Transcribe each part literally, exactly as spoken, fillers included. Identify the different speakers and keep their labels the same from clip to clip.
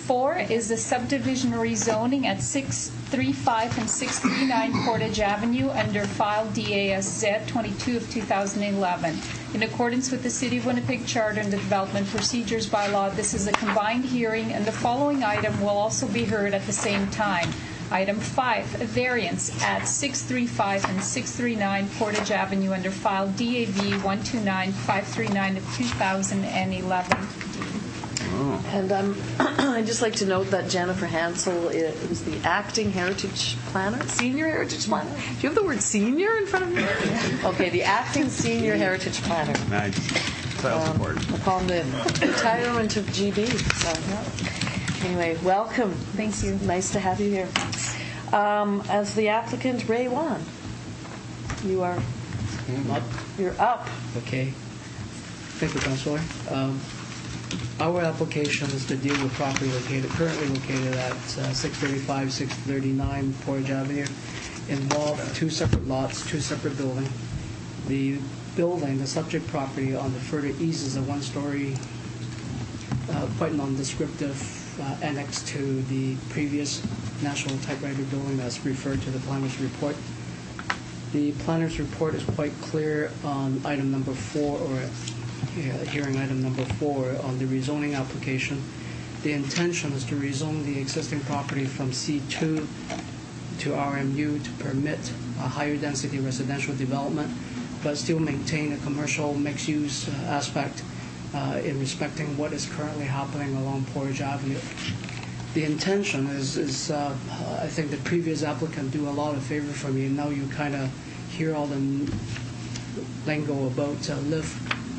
Speaker 1: four is the subdivision rezoning at six thirty-five and six thirty-nine Portage Avenue under file D A S Z twenty-two of two thousand eleven. In accordance with the City of Winnipeg Charter and the Development Procedures Bylaw, this is a combined hearing, and the following item will also be heard at the same time. Item five, a variance at six thirty-five and six thirty-nine Portage Avenue under file D A V one two nine five three nine of two thousand eleven.
Speaker 2: Oh.
Speaker 3: And um, I'd just like to note that Jennifer Hansel is the acting heritage planner, senior heritage planner. Do you have the word senior in front of you? Okay, the acting senior heritage planner.
Speaker 2: Nice. Um,
Speaker 3: upon the retirement of G B. So, yeah. Anyway, welcome.
Speaker 1: Thank you.
Speaker 3: Nice to have you here. Um, as the applicant, Ray Wan, you are
Speaker 4: I'm up.
Speaker 3: You're up.
Speaker 4: Okay. Thank you, Councilor. Um, our application is to deal with property located, currently located at uh, six thirty-five, six thirty-nine Portage Avenue, involve two separate lots, two separate buildings. The building, the subject property on the further east is a one-story, uh, quite non-descriptive uh, annex to the previous National Typewriter building that's referred to the planner's report. The planner's report is quite clear on item number four, or yeah, hearing item number four on the rezoning application. The intention is to rezone the existing property from C two to R M U to permit a higher density residential development, but still maintain a commercial mixed-use uh, aspect uh, in respecting what is currently happening along Portage Avenue. The intention is, is uh, I think the previous applicant do a lot of favor for me, and now you kind of hear all the lingo about uh, live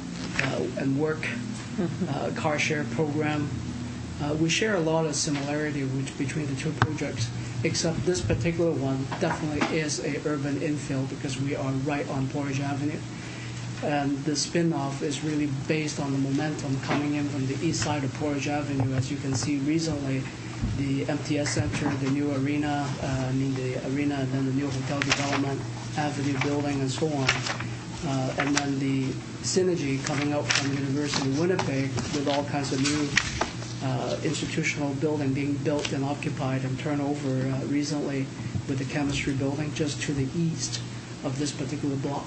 Speaker 4: uh, and work, uh, car share program. Uh, we share a lot of similarity which, between the two projects, except this particular one definitely is a urban infill because we are right on Portage Avenue. And the spin-off is really based on the momentum coming in from the east side of Portage Avenue. As you can see recently, the M T S Center, the new arena, uh, I mean the arena and then the new hotel development, Avenue building and so on. Uh, and then the synergy coming out from University of Winnipeg with all kinds of new uh, institutional building being built and occupied and turned over uh, recently with the chemistry building just to the east of this particular block.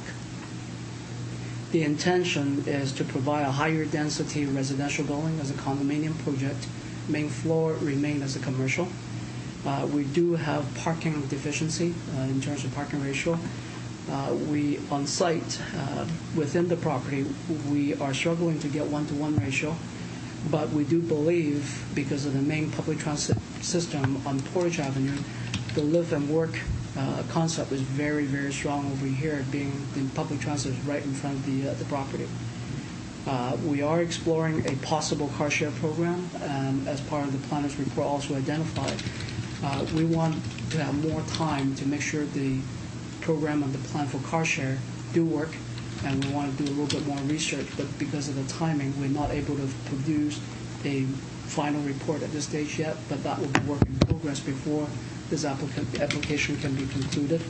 Speaker 4: The intention is to provide a higher density residential building as a condominium project. Main floor remain as a commercial. Uh, we do have parking deficiency uh, in terms of parking ratio. Uh, we, on site, uh, within the property, we are struggling to get one-to-one ratio, but we do believe, because of the main public transit system on Portage Avenue, the live and work uh, concept is very, very strong over here, being the public transit is right in front of the, uh, the property. Uh, we are exploring a possible car share program, and as part of the planner's report also identified. Uh, we want to have more time to make sure the program and the plan for car share do work, and we want to do a little bit more research, but because of the timing, we're not able to produce a final report at this stage yet, but that will be work in progress before this applicant, application can be concluded.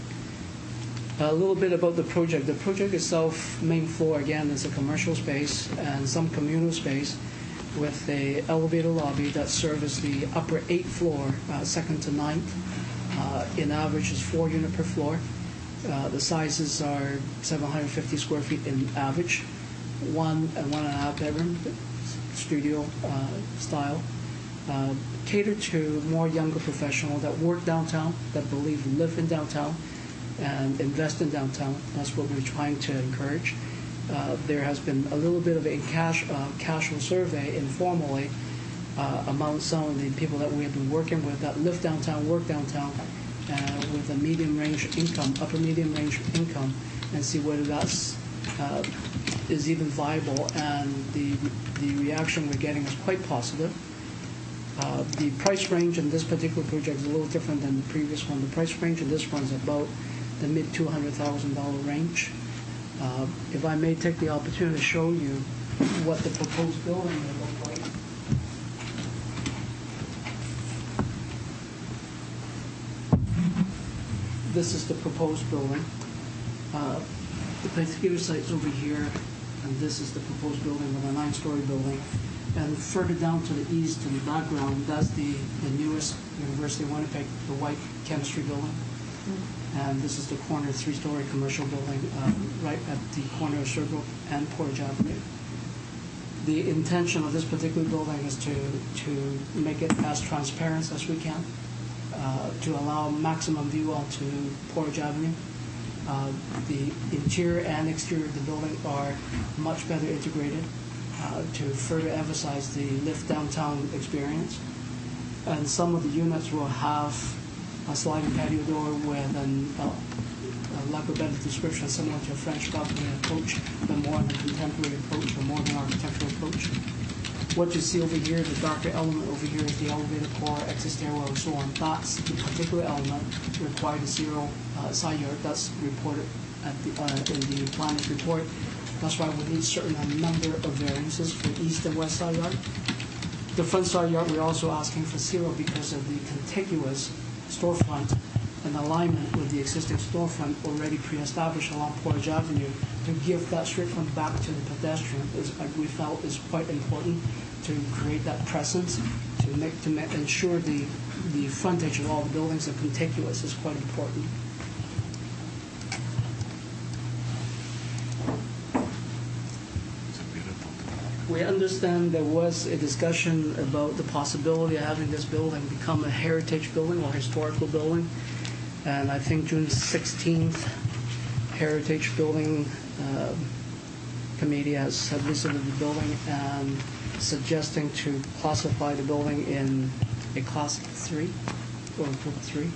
Speaker 4: A little bit about the project. The project itself, main floor, again, is a commercial space and some communal space with a elevator lobby that serves the upper eighth floor, uh, second to ninth. Uh, in average is four unit per floor. Uh, the sizes are seven hundred fifty square feet in average, one and one and a half bedroom, studio uh, style. Uh, catered to more younger professionals that work downtown, that believe live in downtown, and invest in downtown. That's what we're trying to encourage. Uh, there has been a little bit of a cash, uh, casual survey informally uh, among some of the people that we have been working with that live downtown, work downtown, uh, with a medium range income, upper medium range income, and see whether that's uh, is even viable. And the the reaction we're getting is quite positive. Uh, the price range in this particular project is a little different than the previous one. The price range in this one is about the mid two hundred thousand dollar range. Uh, if I may take the opportunity to show you what the proposed building will look like. This is the proposed building. Uh, the particular site's over here, and this is the proposed building with a nine-story building. And further down to the east, to the background, that's the, the newest University of Winnipeg, the white chemistry building. And this is the corner three-story commercial building uh, right at the corner of Sherbrooke and Portage Avenue. The intention of this particular building is to, to make it as transparent as we can, uh, to allow maximum view onto Portage Avenue. Uh, the interior and exterior of the building are much better integrated uh, to further emphasize the lift downtown experience. And some of the units will have a sliding patio door with an, uh, a lack of better description, similar to a French balcony approach, but more of a contemporary approach or more of an architectural approach. What you see over here, the darker element over here is the elevator core, exit stairwell, and so on. That's the particular element required a zero uh, side yard. That's reported at the, uh, in the planner's report. That's why we need certain number of variances for east and west side yard. The front side yard, we're also asking for zero because of the contiguous storefront and alignment with the existing storefront already pre-established along Portage Avenue. To give that straight front back to the pedestrian is, uh, we felt, is quite important to create that presence, to make to make, ensure the the frontage of all the buildings are contiguous is quite important. We understand there was a discussion about the possibility of having this building become a heritage building or historical building. And I think June sixteenth, Heritage Building uh, Committee has had visited the building and suggesting to classify the building in a class three or group three.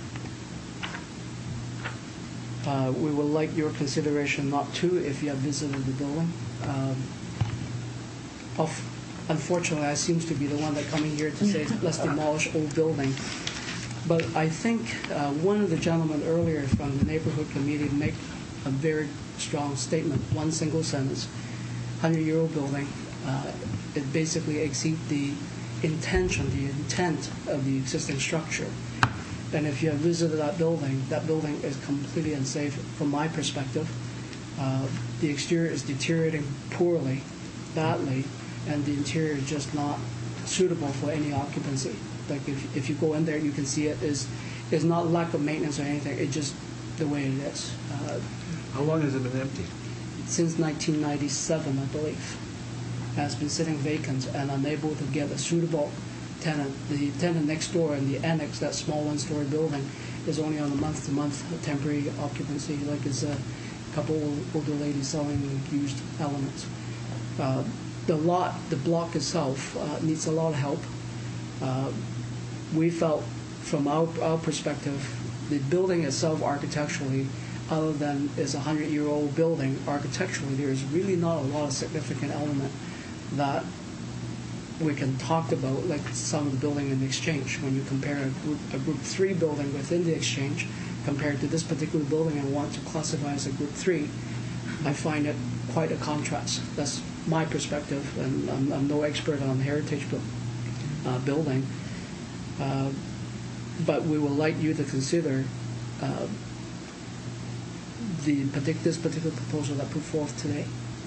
Speaker 4: Uh, we would like your consideration not to if you have visited the building. Um, Of, unfortunately, I seems to be the one that coming here to say let's demolish old building. But I think uh, one of the gentlemen earlier from the neighborhood committee make a very strong statement, one single sentence, hundred-year-old building. Uh, it basically exceeds the intention, the intent of the existing structure. And if you have visited that building, that building is completely unsafe from my perspective. Uh, the exterior is deteriorating poorly, badly, and the interior is just not suitable for any occupancy. Like if, if you go in there, you can see it is is not lack of maintenance or anything. It's just the way it is. Uh,
Speaker 2: How long has it been empty?
Speaker 4: since nineteen ninety-seven, I believe, has been sitting vacant and unable to get a suitable tenant. The tenant next door in the annex, that small one-story building, is only on a month-to-month temporary occupancy. Like it's a couple older ladies selling used elements. Uh, the lot, the block itself uh, needs a lot of help. Uh, we felt, from our, our perspective, the building itself architecturally, other than it's a hundred-year-old building, architecturally, there's really not a lot of significant element that we can talk about, like some of the building in the exchange. When you compare a group, a group three building within the exchange compared to this particular building and want to classify as a group three, I find it quite a contrast. That's my perspective, and I'm, I'm no expert on heritage bu- uh, building, uh, but we would like you to consider uh, the partic- this particular proposal that put forth today.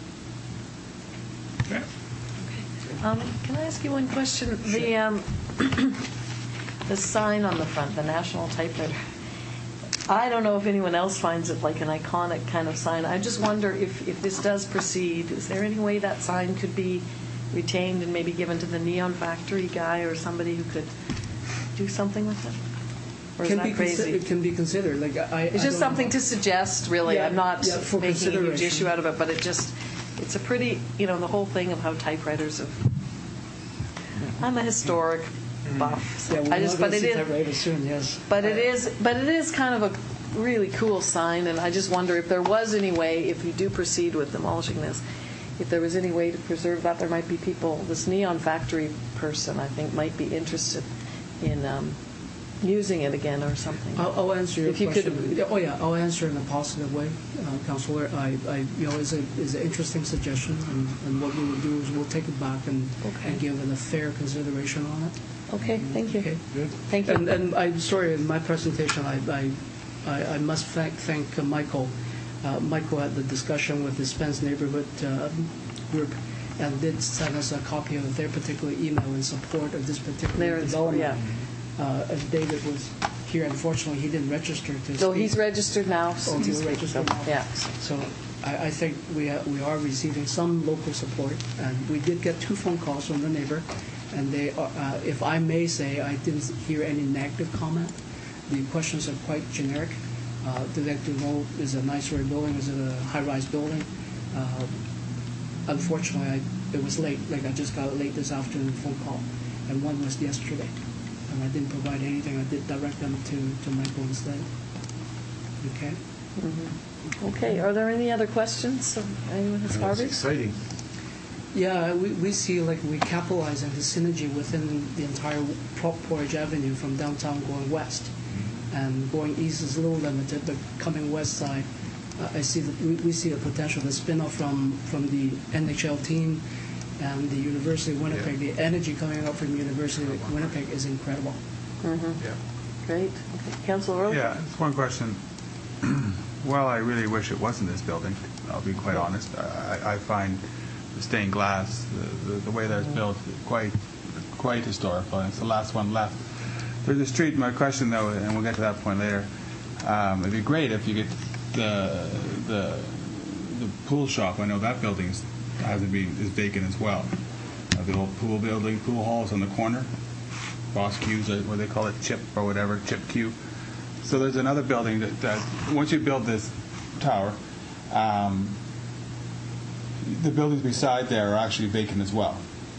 Speaker 2: Okay.
Speaker 3: Um, can I ask you one question? The um, the sign on the front, the National Typewriter. I don't know if anyone else finds it like an iconic kind of sign. I just wonder if, if this does proceed, is there any way that sign could be retained and maybe given to the Neon Factory guy or somebody who could do something with it? Or is
Speaker 4: Can
Speaker 3: that
Speaker 4: be
Speaker 3: crazy?
Speaker 4: consi- it can be considered. Like I,
Speaker 3: It's
Speaker 4: I
Speaker 3: just
Speaker 4: don't
Speaker 3: something
Speaker 4: know.
Speaker 3: to suggest, really.
Speaker 4: Yeah,
Speaker 3: I'm not
Speaker 4: yeah, for
Speaker 3: making a huge
Speaker 4: consideration.
Speaker 3: issue out of it, but it just, it's a pretty, you know, the whole thing of how typewriters have, I'm a historic buff. so
Speaker 4: Yeah, we're
Speaker 3: I just,
Speaker 4: not
Speaker 3: but
Speaker 4: going
Speaker 3: it
Speaker 4: to see
Speaker 3: is,
Speaker 4: that right soon. Yes,
Speaker 3: but it is, but it is kind of a really cool sign, and I just wonder if there was any way, if you do proceed with demolishing this, if there was any way to preserve that. There might be people, this Neon Factory person, I think, might be interested in um, using it again or something.
Speaker 4: I'll, I'll answer your
Speaker 3: If you could-
Speaker 4: question. Yeah, oh yeah, I'll answer in a positive way, uh, Councillor. I, I, you know, is a is an interesting suggestion, and, and what we will do is we'll take it back and
Speaker 3: Okay.
Speaker 4: and give it a fair consideration on it.
Speaker 3: Okay, thank you.
Speaker 4: Okay.
Speaker 2: Good.
Speaker 3: Thank you.
Speaker 4: And, and I'm sorry, in my presentation, I I, I, I must thank thank uh, Michael. Uh, Michael had the discussion with the Spence neighborhood uh, group, and did send us a copy of their particular email in support of this particular
Speaker 3: There is-
Speaker 4: development.
Speaker 3: yeah.
Speaker 4: Uh, and David was here. Unfortunately, he didn't register to
Speaker 3: So
Speaker 4: speak.
Speaker 3: he's registered now.
Speaker 4: Oh, he's
Speaker 3: to speak,
Speaker 4: registered
Speaker 3: so,
Speaker 4: now.
Speaker 3: Yeah.
Speaker 4: So I, I think we are, we are receiving some local support, and we did get two phone calls from the neighbor, and they, are, uh, if I may say, I didn't hear any negative comment. The questions are quite generic. Uh, do they like to know, is it a nine-story building, is it a high-rise building? Uh, unfortunately, I, it was late, like I just got a late this afternoon phone call, and one was yesterday. And I didn't provide anything. I did direct them to, to Michael instead. Okay?
Speaker 3: Okay, are there any other questions? Anyone has
Speaker 2: That's
Speaker 3: Harvey?
Speaker 2: exciting.
Speaker 4: Yeah, we, we see like we capitalize on the synergy within the entire Pro- Portage Avenue from downtown going west. And going east is a little limited, but coming west side, uh, I see that we, we see a potential. The spin-off from, from the N H L team and the University of Winnipeg,
Speaker 2: Yeah.
Speaker 4: the energy coming out from the University of Winnipeg is incredible.
Speaker 2: Yeah.
Speaker 3: Great. Okay. Councilor Earl?
Speaker 2: Yeah, it's one question. Well, I really wish it wasn't this building. I'll be quite honest. I, I find the stained glass, the, the, the way that it's built, quite quite historical, and it's the last one left. There's a street. My question, though, and we'll get to that point later. Um, it'd be great if you get the the the pool shop. I know that building is, hasn't been is vacant as well. Uh, the old pool building, pool halls on the corner, Boss Q's, uh, what they call it, Chip or whatever, Chip Q. So there's another building that, that once you build this tower, um, the buildings beside there are actually vacant as well.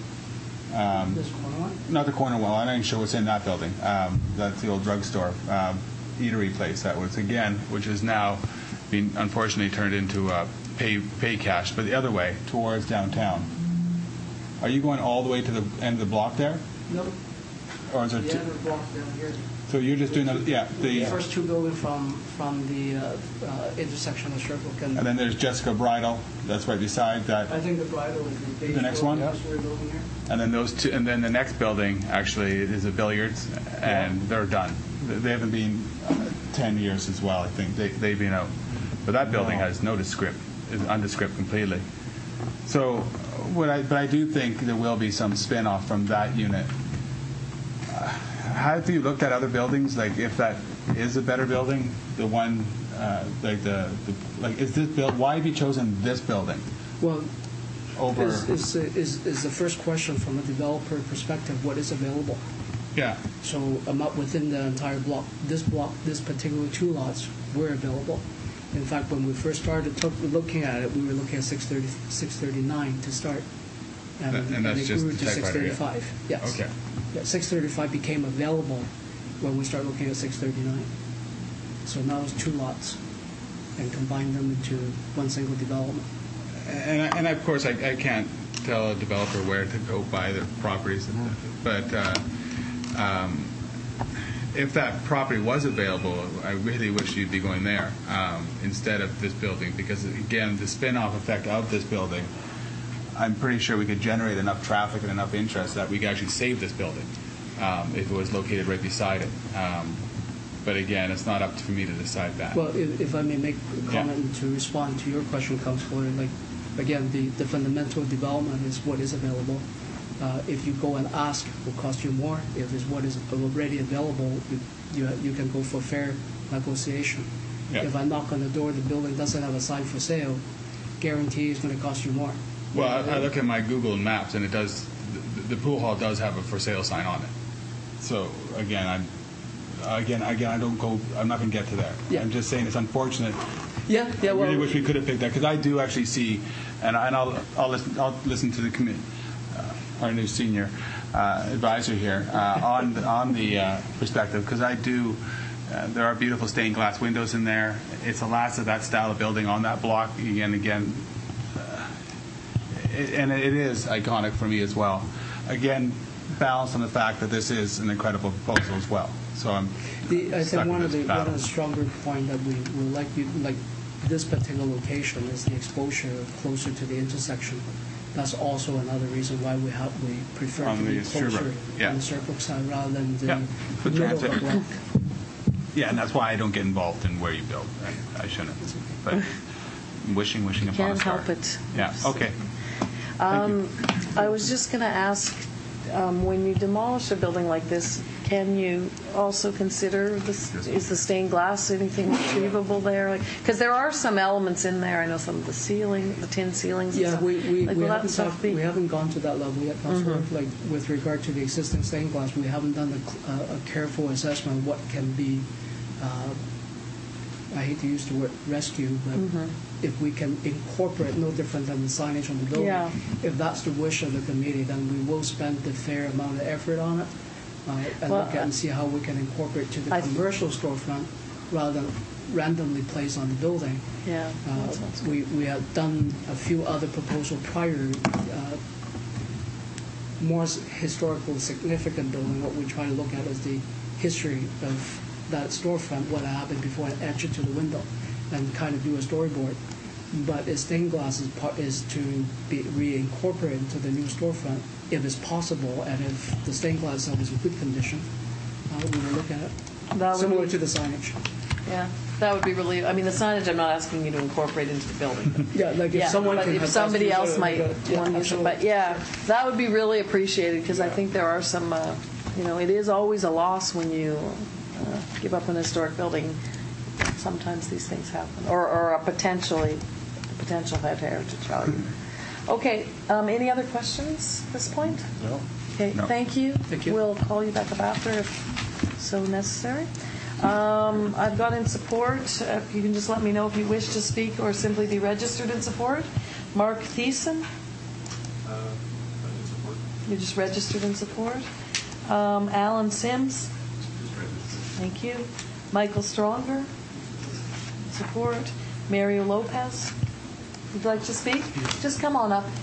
Speaker 2: Um,
Speaker 4: This corner one?
Speaker 2: not the corner one. I'm not even sure what's in that building. Um, that's the old drugstore, um, eatery place. That was again, which is now being unfortunately turned into uh, pay pay cash, but the other way towards downtown. Are you going all the way to the end of the block there,
Speaker 4: Nope.
Speaker 2: or is there?
Speaker 4: The
Speaker 2: Two,
Speaker 4: end of the block down here.
Speaker 2: so you're just doing the yeah
Speaker 4: The
Speaker 2: the.
Speaker 4: first two buildings from from the uh, uh, intersection of Sherbrooke and,
Speaker 2: And then there's Jessica Bridal. That's right beside that.
Speaker 4: I think the bridal is the big
Speaker 2: The next
Speaker 4: building,
Speaker 2: one?
Speaker 4: that's what we're building here.
Speaker 2: And then those two, and then the next building actually is a billiards, and they're done. They haven't been uh, ten years as well. I think they they've been out, but that building has no descript, is undescript completely. So, what I but I do think there will be some spin-off from that unit. Uh, have you looked at other buildings? Like if that is a better building, the one uh, like the, the like is this build? Why have you chosen this building
Speaker 4: Well,
Speaker 2: over?
Speaker 4: is, is, is, is the first question from a developer perspective, what is available?
Speaker 2: Yeah.
Speaker 4: So I'm up within the entire block. This block, this particular two lots were available. In fact, when we first started took, looking at it, we were looking at six thirty, six thirty-nine to start. And,
Speaker 2: That- and that's
Speaker 4: it
Speaker 2: just
Speaker 4: grew
Speaker 2: the
Speaker 4: to six
Speaker 2: typewriter, yeah?
Speaker 4: thirty-five. Yes.
Speaker 2: Okay.
Speaker 4: Yeah, six thirty-five became available when we started looking at six thirty-nine. So now it's two lots and combine them into one single development.
Speaker 2: And, I- and of course, I, I can't tell a developer where to go buy their properties, but uh, um, if that property was available, I really wish you'd be going there um, instead of this building, because again, the spin-off effect of this building, I'm pretty sure we could generate enough traffic and enough interest that we could actually save this building um, if it was located right beside it. Um, but again, it's not up to me to decide that.
Speaker 4: Well, if, if I may make a
Speaker 2: Yeah.
Speaker 4: comment to respond to your question, Councilor, like, again, the, the fundamental development is what is available. Uh, if you go and ask, it will cost you more. If it's what is already available, you, you, you can go for fair negotiation.
Speaker 2: Yeah.
Speaker 4: If I knock on the door, the building doesn't have a sign for sale, guarantee it's going to cost you more.
Speaker 2: Well, I, I look at my Google Maps, and it does. The, the pool hall does have a for sale sign on it. So again, I'm again, again, I don't go. I'm not going to get to there.
Speaker 4: Yeah.
Speaker 2: I'm just saying it's unfortunate.
Speaker 4: Yeah, yeah.
Speaker 2: I
Speaker 4: Well,
Speaker 2: really wish we could have picked that, because I do actually see, and, I, and I'll I'll listen. I'll listen to the committee, uh, our new senior uh, advisor here uh, on on the uh, perspective, because I do. Uh, there are beautiful stained glass windows in there. It's the last of that style of building on that block. Again, again. It, and it is iconic for me as well. Again, balanced on the fact that this is an incredible proposal as well. So I'm
Speaker 4: The, I
Speaker 2: stuck
Speaker 4: think one
Speaker 2: with
Speaker 4: of the
Speaker 2: this
Speaker 4: one
Speaker 2: battle.
Speaker 4: of the stronger point that we will like you like this particular location is the exposure closer to the intersection. That's also another reason why we have we prefer
Speaker 2: On
Speaker 4: to be
Speaker 2: the
Speaker 4: closer
Speaker 2: Sherbrooke, yeah.
Speaker 4: on the Sherbrooke side rather than the
Speaker 2: Yeah, for
Speaker 4: middle of the
Speaker 2: transit.
Speaker 4: block.
Speaker 2: Yeah, and that's why I don't get involved in where you build. I, I shouldn't. But wishing, wishing upon a
Speaker 3: Can't
Speaker 2: star.
Speaker 3: help it.
Speaker 2: Yeah. Okay.
Speaker 3: Um, I was just going to ask, um, when you demolish a building like this, can you also consider this, is the stained glass anything retrievable there? Because there are some elements in there. I know some of the ceiling, the tin ceilings. and
Speaker 4: Yeah,
Speaker 3: stuff.
Speaker 4: we, we,
Speaker 3: Like,
Speaker 4: we,
Speaker 3: will that
Speaker 4: haven't
Speaker 3: stuff
Speaker 4: talked-
Speaker 3: be-
Speaker 4: we haven't gone to that level yet, Councillor. Like, with regard to the existing stained glass, we haven't done a, cl- uh, a careful assessment of what can be, uh, I hate to use the word rescue, but if we can incorporate, no different than the signage on the building,
Speaker 3: Yeah.
Speaker 4: if that's the wish of the committee, then we will spend the fair amount of effort on it, uh, and
Speaker 3: Well,
Speaker 4: look at and see how we can incorporate to the
Speaker 3: I-
Speaker 4: commercial storefront rather than randomly placed on the building.
Speaker 3: Yeah.
Speaker 4: Uh,
Speaker 3: that sounds good.
Speaker 4: We we have done a few other proposals prior, uh, more s- historical significant building. What we try to look at is the history of that storefront, what happened before it etched it to the window, and kind of do a storyboard. But the stained glass is, part, is to be reincorporated into the new storefront if it's possible, and if the stained glass itself is in good condition, uh, we will look at it.
Speaker 3: That would
Speaker 4: Similar
Speaker 3: be-
Speaker 4: to the signage.
Speaker 3: Yeah, that would be really, I mean, the signage I'm not asking you to incorporate into the building.
Speaker 4: Yeah, like if
Speaker 3: Yeah,
Speaker 4: someone
Speaker 3: but
Speaker 4: can
Speaker 3: if
Speaker 4: have
Speaker 3: somebody
Speaker 4: that-
Speaker 3: else might
Speaker 4: yeah,
Speaker 3: want to use it,
Speaker 4: absolutely.
Speaker 3: but yeah, that would be really appreciated because I think there are some, uh, you know, it is always a loss when you uh, give up an historic building. Sometimes these things happen, or, or a potentially, potential head heritage value. Okay, um, any other questions at this point?
Speaker 5: No.
Speaker 3: Okay,
Speaker 2: No.
Speaker 3: thank you.
Speaker 4: Thank you.
Speaker 3: We'll call you back up after if so necessary. Um, I've got in support, uh, if you can just let me know if you wish to speak or simply be registered in support. Mark Thiessen, you just registered in support. Um, Alan Sims, thank you. Michael Stronger, support. Mario Lopez, would you like to speak? Just come on up.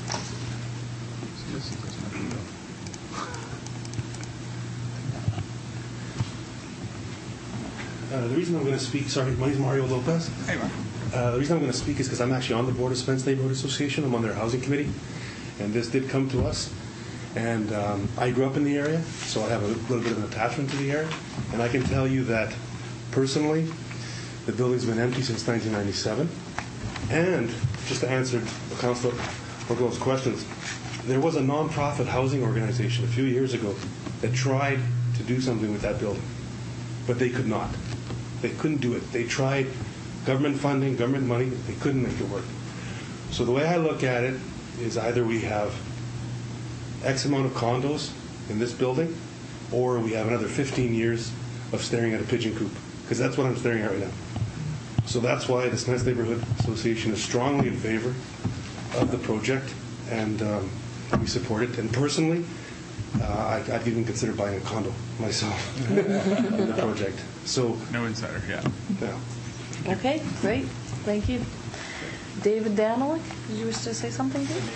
Speaker 5: Uh, the reason I'm going to speak, sorry, my name is Mario Lopez.
Speaker 2: Hey, Mark.
Speaker 5: Uh, the reason I'm going to speak is because I'm actually on the board of Spence Neighborhood Association. I'm on their housing committee, and this did come to us. And um, I grew up in the area, so I have a little bit of an attachment to the area. And I can tell you that personally, the building's been empty since nineteen ninety-seven. And just to answer Councilor Orgill's questions, there was a nonprofit housing organization a few years ago that tried to do something with that building, but they could not. They couldn't do it. They tried government funding, government money. They couldn't make it work. So the way I look at it is either we have X amount of condos in this building, or we have another fifteen years of staring at a pigeon coop, because that's what I'm staring at right now. So that's why the Spence Neighborhood Association is strongly in favor of the project, and um, we support it. And personally, uh, I, I'd even consider buying a condo myself in the project. So,
Speaker 2: No insider, yeah.
Speaker 5: yeah.
Speaker 3: Okay, great. Thank you. David Danilick, did you wish to say something, Dave?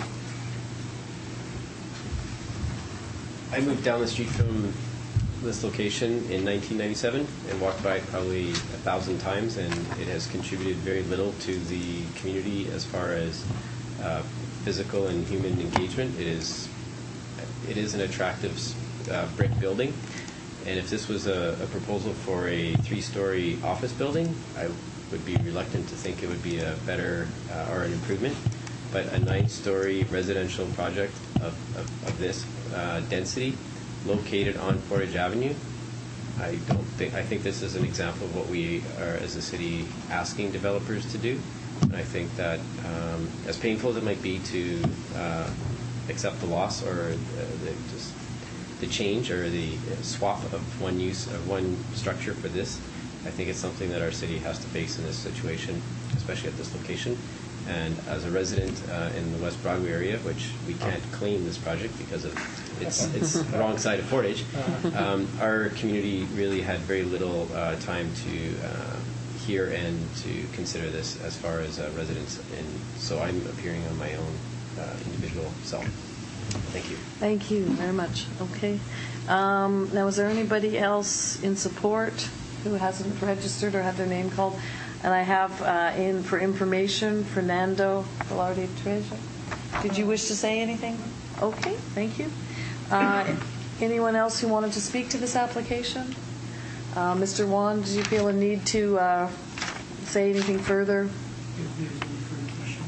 Speaker 6: I moved down the street from this location in nineteen ninety-seven and walked by it probably a thousand times, and it has contributed very little to the community as far as uh, physical and human engagement. It is it is an attractive uh, brick building, and if this was a, a proposal for a three-story office building, I would be reluctant to think it would be a better uh, or an improvement. But a nine-story residential project of, of, of this uh, density, located on Portage Avenue, I don't think I think this is an example of what we are as a city asking developers to do. And I think that um, as painful as it might be to uh, accept the loss or uh, the, just the change or the swap of one use of one structure for this, I think it's something that our city has to face in this situation, especially at this location. And as a resident uh, in the West Broadway area, which we can't claim this project because of it's it's wrong side of Portage, um, our community really had very little uh, time to uh, hear and to consider this as far as uh, residents. And so I'm appearing on my own uh, individual self. Thank you.
Speaker 3: Thank you very much. Okay. Um, now, is there anybody else in support who hasn't registered or had their name called? And I have uh, in for information, Fernando Velarde Treasure. Did you wish to say anything? Okay, thank you. Uh, anyone else who wanted to speak to this application? Uh, Mister Wan, did you feel a need to uh, say anything further?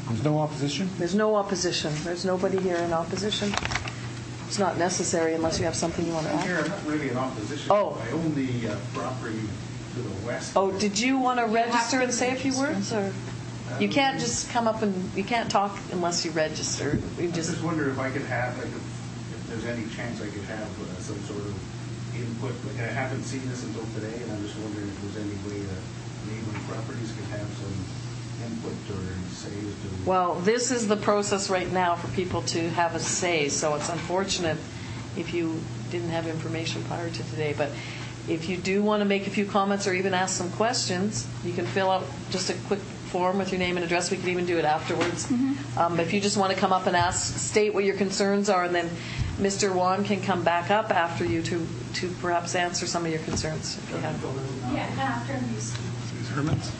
Speaker 7: There's no opposition?
Speaker 3: There's no opposition. There's nobody here in opposition. It's not necessary unless you have something you want to
Speaker 8: I'm
Speaker 3: add.
Speaker 8: here, I'm not really in opposition.
Speaker 3: Oh.
Speaker 8: I own the uh, property to the west.
Speaker 3: Oh, did you want to register and say a few words, or you can't just come up and you can't talk unless you register? You
Speaker 8: I
Speaker 3: just
Speaker 8: just wonder if I could have, like, if, if there's any chance I could have uh, some sort of input. Like, I haven't seen this until today, and I'm just wondering if there's any way that neighboring properties could have some input or say as to.
Speaker 3: Well, this is the process right now for people to have a say, so it's unfortunate if you didn't have information prior to today. But if you do want to make a few comments or even ask some questions, you can fill out just a quick form with your name and address. We can even do it afterwards. Mm-hmm. Um, but if you just want to come up and ask, state what your concerns are, and then Mister Wan can come back up after you to, to perhaps answer some of your concerns. If you have.
Speaker 1: Yeah, after these.
Speaker 2: These Hermans?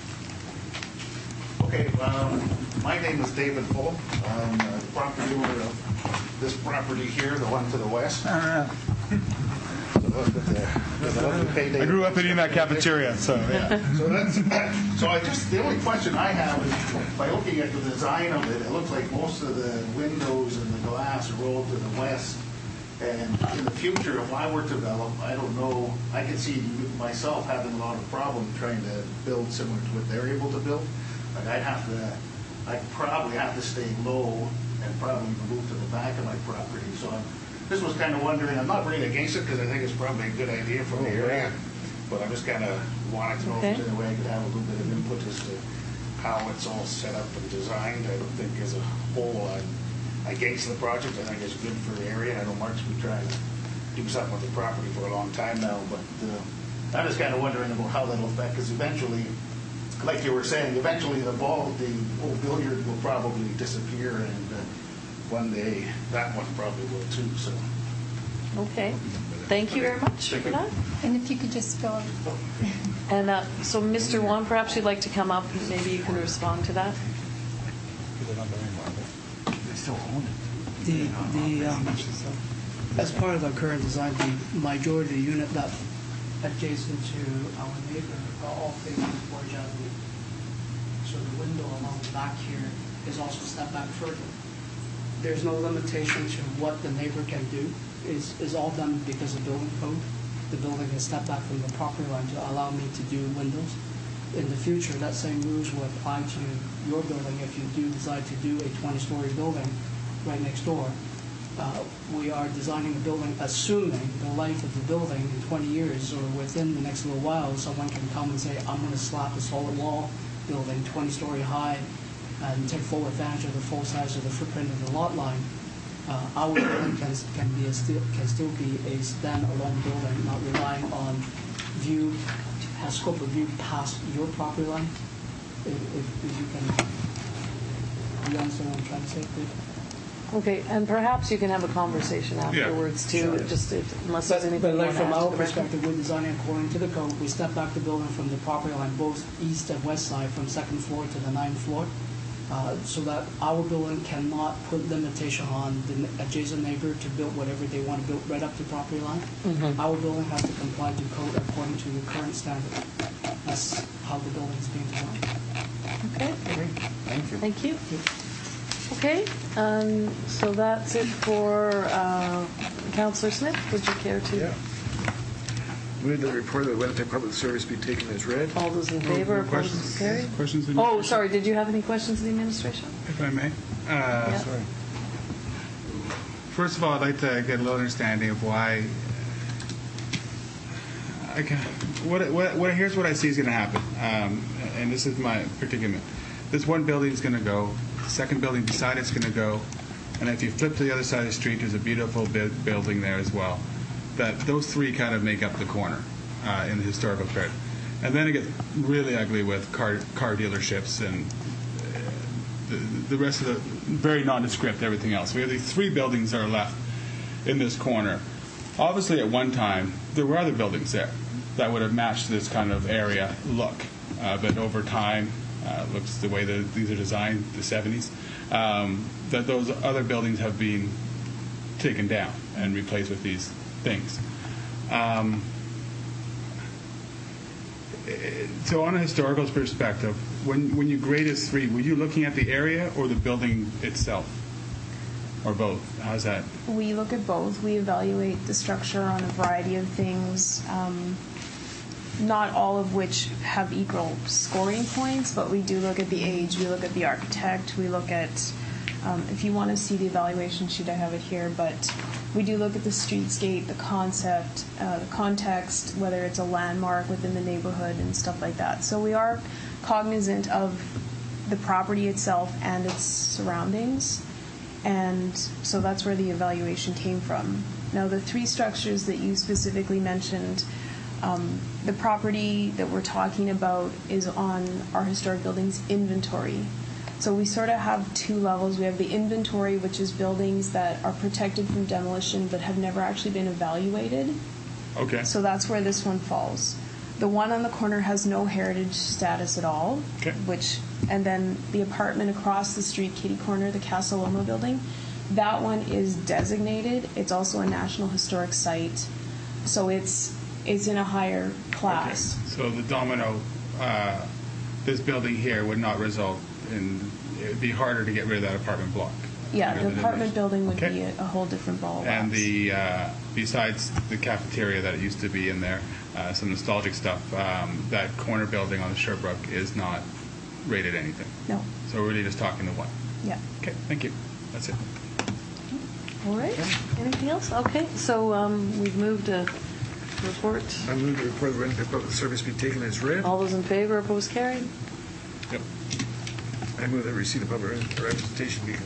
Speaker 8: Okay, um, my name is David Pohl. I'm the property owner of this property here, the one to the west.
Speaker 2: I
Speaker 8: I
Speaker 2: grew up eating that cafeteria, so yeah.
Speaker 8: So that's, so I just, the only question I have is, by looking at the design of it, it looks like most of the windows and the glass are all to the west. And in the future, if I were to develop, I don't know, I could see myself having a lot of problem trying to build similar to what they're able to build. Like, I'd have to, I'd probably have to stay low and probably move to the back of my property. So I'm, this was kind of wondering, I'm not really against it because I think it's probably a good idea for the area, but I just kind of wanted to know
Speaker 3: Okay.
Speaker 8: if there's any way I could have a little bit of input as to how it's all set up and designed. I don't think as a whole I'm against the project. I think it's good for the area. I know Mark's been trying to do something with the property for a long time now, but uh, I'm just kind of wondering about how that'll affect, because eventually, like you were saying, eventually the ball, the old billiard will probably disappear, and uh, one day that one probably will too. So,
Speaker 3: Okay. Thank you very much
Speaker 8: Thank
Speaker 3: for
Speaker 8: you.
Speaker 3: that.
Speaker 1: And if you could just spell it.
Speaker 3: And uh, so, Mister Wan, perhaps you'd like to come up. Maybe you can respond to that.
Speaker 2: They still own it.
Speaker 4: The, the, um, as part of our current design, the majority of the unit that adjacent to our neighbor are all facing Forge Avenue. So the window along the back here is also stepped back further. There's no limitation to what the neighbor can do. It's, it's all done because of building code. The building is stepped back from the property line to allow me to do windows. In the future, that same rules will apply to your building if you do decide to do a twenty-story building right next door. Uh, we are designing the building assuming the life of the building in twenty years or within the next little while, someone can come and say, I'm going to slap a solid wall building twenty-story high and take full advantage of the full size of the footprint of the lot line. Uh, our building can, can, be a still, can still be a stand-alone building, not relying on view, a scope of view past your property line. If, if, if you can, you understand what I'm trying to say, please?
Speaker 3: Okay, and perhaps you can have a conversation afterwards too,
Speaker 4: Sure.
Speaker 3: just if, unless there's
Speaker 4: But,
Speaker 3: anything
Speaker 4: but
Speaker 3: you
Speaker 4: like
Speaker 3: want to
Speaker 4: from
Speaker 3: add to
Speaker 4: our
Speaker 3: the record.
Speaker 4: perspective, we're designing according to the code. We step back the building from the property line, both east and west side, from second floor to the ninth floor, uh, so that our building cannot put limitation on the adjacent neighbor to build whatever they want to build right up to property line.
Speaker 3: Mm-hmm.
Speaker 4: Our building has to comply to code according to the current standard. That's how the building is being designed.
Speaker 3: Okay,
Speaker 2: Thank you.
Speaker 3: thank you. Okay, um, so that's it for uh, Councillor Smith. Would you care to?
Speaker 7: Yeah. Move that the report of the Winnipeg Public Service be taken as read.
Speaker 3: All those in favor,
Speaker 2: No
Speaker 3: opposed,
Speaker 2: questions?
Speaker 3: carried.
Speaker 2: Questions? of the
Speaker 3: Oh,
Speaker 2: administration?
Speaker 3: sorry, did you have any questions of the administration?
Speaker 2: If I may. Uh,
Speaker 3: Yeah.
Speaker 2: Sorry. First of all, I'd like to get a little understanding of why. I can, what, what, what, here's what I see is going to happen, um, and this is my predicament. This one building is going to go, the second building beside it's going to go, and if you flip to the other side of the street, there's a beautiful bu- building there as well. That those three kind of make up the corner uh, in the historical period, and then it gets really ugly with car car dealerships and the, the rest of the very nondescript everything else. We have these three buildings that are left in this corner. Obviously, at one time, there were other buildings there that would have matched this kind of area look, uh, but over time, uh, looks the way that these are designed, the seventies, um, that those other buildings have been taken down and replaced with these things. Um, eh, so on a historical perspective, when, when you grade a three, were you looking at the area or the building itself? Or both? How's that?
Speaker 9: We look at both. We evaluate the structure on a variety of things, um, not all of which have equal scoring points, but we do look at the age, we look at the architect, we look at, um, if you want to see the evaluation sheet, I have it here, but we do look at the streetscape, the concept, uh, the context, whether it's a landmark within the neighborhood and stuff like that. So we are cognizant of the property itself and its surroundings. And so that's where the evaluation came from. Now, the three structures that you specifically mentioned, um, the property that we're talking about is on our historic buildings inventory. So we sort of have two levels. We have the inventory, which is buildings that are protected from demolition but have never actually been evaluated.
Speaker 2: Okay.
Speaker 9: So that's where this one falls. The one on the corner has no heritage status at all,
Speaker 2: Okay.
Speaker 9: which, and then the apartment across the street, Kitty Corner, the Casa Loma building, that one is designated. It's also a National Historic Site, so it's it's in a higher class.
Speaker 2: Okay. So the domino, uh, this building here would not result in, it would be harder to get rid of that apartment block.
Speaker 9: Yeah,
Speaker 2: rather
Speaker 9: the
Speaker 2: than
Speaker 9: apartment
Speaker 2: this.
Speaker 9: building would
Speaker 2: Okay.
Speaker 9: be a, a whole different ball of
Speaker 2: And
Speaker 9: wax.
Speaker 2: the, uh, besides the cafeteria that used to be in there, uh, some nostalgic stuff, um, that corner building on the Sherbrooke is not rated anything.
Speaker 9: No,
Speaker 2: So we're really just talking the one.
Speaker 9: yeah.
Speaker 2: Okay, thank you. That's it.
Speaker 3: All right. Anything else? Okay, so um, we've moved to report.
Speaker 7: I move the report of the Winnipeg Public Service be taken as read.
Speaker 3: All those in favor, opposed, carried.
Speaker 2: Yep.
Speaker 7: I move that receipt of public representation be